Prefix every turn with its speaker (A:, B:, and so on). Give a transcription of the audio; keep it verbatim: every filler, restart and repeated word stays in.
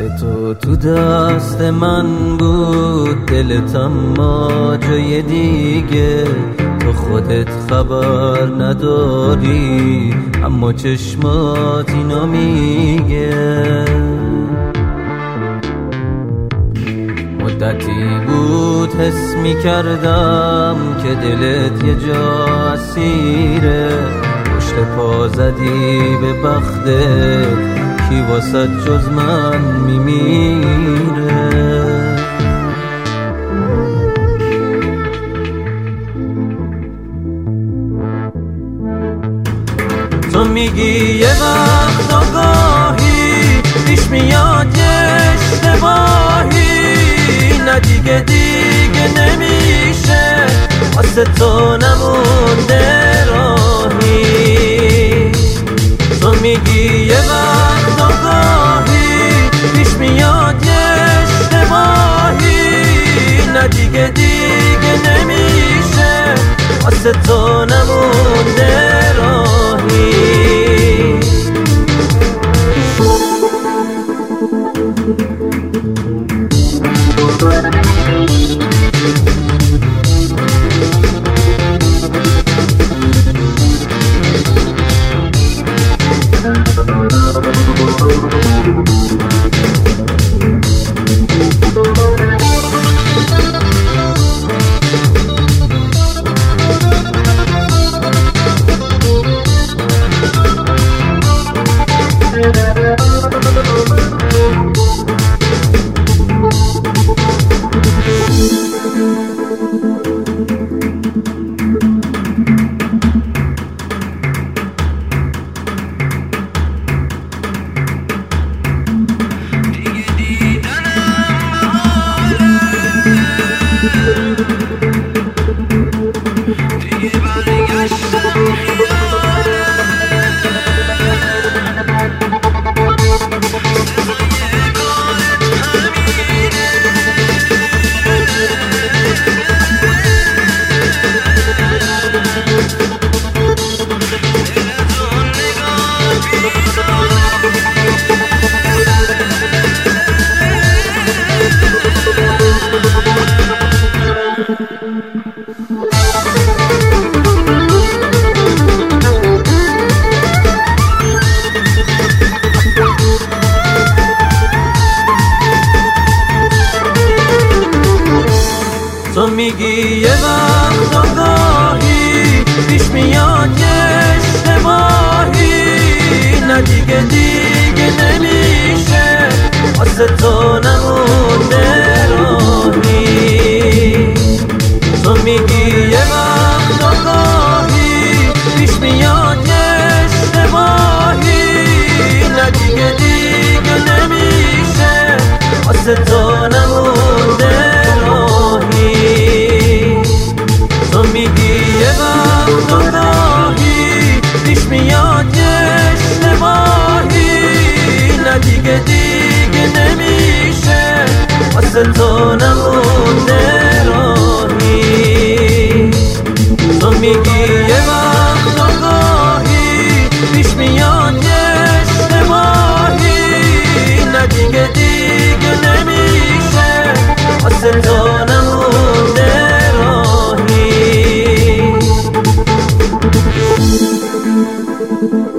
A: دست تو تو دست من بود، دلت اما جای دیگه. تو خودت خبر نداری اما چشمات اینو میگه. مدتی بود حس میکردم که دلت یه جا اسیره. پشت پا زدی به بختت، کی واسه جز من میمیره. تو میگی یه وقت آگاهی پیش میاد یه اشتباهی، نه دیگه دیگه نمیشه واسه تو نمونده راهی. تو میگی یه وقت آگاهی پیش میاد یه اشتباهی، نه دیگه دیگه نمیشه واسه تو نمونده راهی. تو میگی یه وقت آگاهی پیش میاد یه اشتباهی، نه دیگه دیگه نمیشه واسه تو نمونده راهی. تو میگی یه وقت آگاهی پیش میاد یه اشتباهی، نه دیگه دیگه نمیشه واسه تو نمونده راهی. تو میگی یه وقت آگاهی پیش میاد یه اشتباهی، نه دیگه دیگه نمیشه واسه تو نمونده راهی. تو میگی یه وقت آگاهی پیش میاد یه اشتباهی، نه دیگه دیگه نمیشه واسه تو نمونده راهی.